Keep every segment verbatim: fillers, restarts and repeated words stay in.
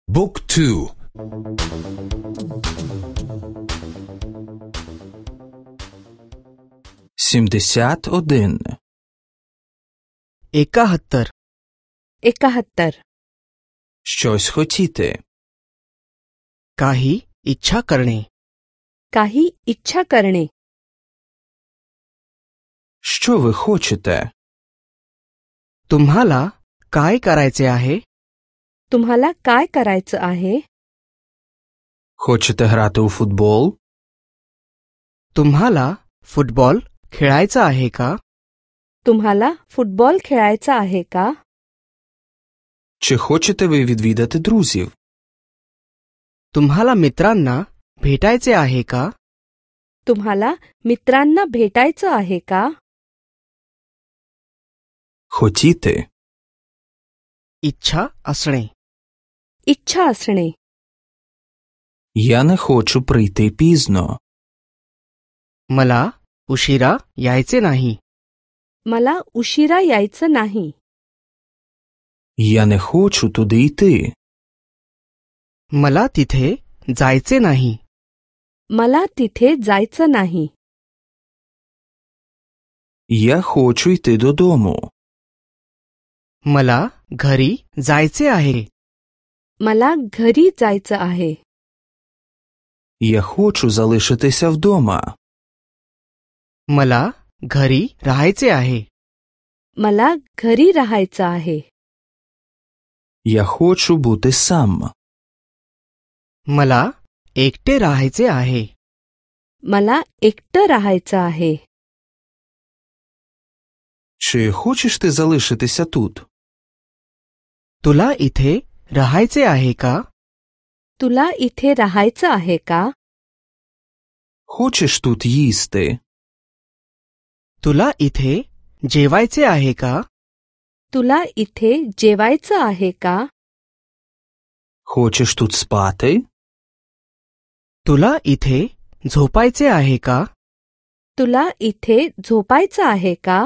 บุ๊กทูсімдесят один एकाहत्तर एकाहत्तर щось хотіти, काही इच्छा करणे काही इच्छा करणे що ви хочете, तुम्हाला काय करायचे आहे तुम्हाला काय करायचं आहे хочете грати у футбол, तुम्हाला फुटबॉल खेळायचा आहे का तुम्हाला फुटबॉल खेळायचा आहे का чи хочете ви відвідати друзів, तुम्हाला मित्रांना भेटायचे आहे का तुम्हाला मित्रांना भेटायचं आहे का хотіти, इच्छा असणे इच्छा असणे я не хочу прийти пізно, मला उशिरा यायचे नाही मला उशिरा यायचं नाही я не хочу туди йти, मला तिथे जायचे नाही मला तिथे जायचं नाही я хочу йти додому, मला घरी जायचे आहे मला घरी जायचं आहे я хочу залишитися вдома, मला घरी राहायचे आहे मला घरी राहायचं आहे я хочу бути сам, मला एकटे राहायचे आहे मला एकटं राहायचं आहे чи хочеш ти залишитися тут, तुला इथे राहायचे आहे का तुला इथे राहायचं आहे का хочеш тут їсти, तुला इथे जेवायचे आहे का तुला इथे जेवायचं आहे का хочеш тут спати, तुला इथे झोपायचे आहे का तुला इथे झोपायचं आहे का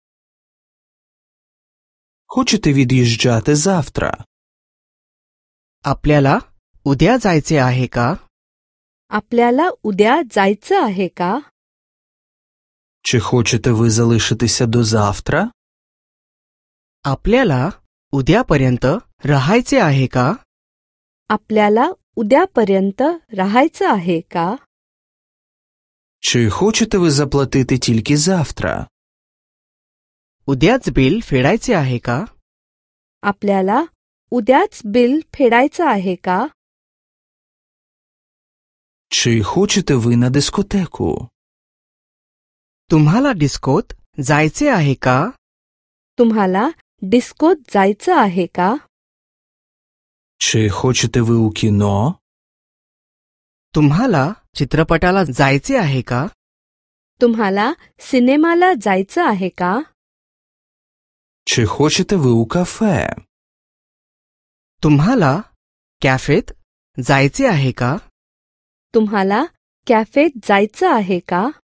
хочете від'їжджати завтра, आपल्याला उद्या जायचे आहे का आपल्याला उद्या जायचं आहे का чи хочете ви залишитися до завтра, आपल्याला उद्यापर्यंत राहायचे आहे का आपल्याला उद्यापर्यंत राहायचं आहे का чи хочете ви заплатити тільки завтра, उद्याच बिल फेडायचे आहे का आपल्याला उद्याच बिल फेडायचं आहे का чи хочете ви на дискотеку, तुम्हाला डिस्कोत जायचे आहे का तुम्हाला डिस्कोत जायचं आहे का чи хочете ви у кіно, तुम्हाला चित्रपटाला जायचे आहे का तुम्हाला सिनेमाला जायचं आहे का чи хочете ви у кафе, तुम्हाला कॅफेत जायचे आहे का तुम्हाला कॅफेत जायचं आहे का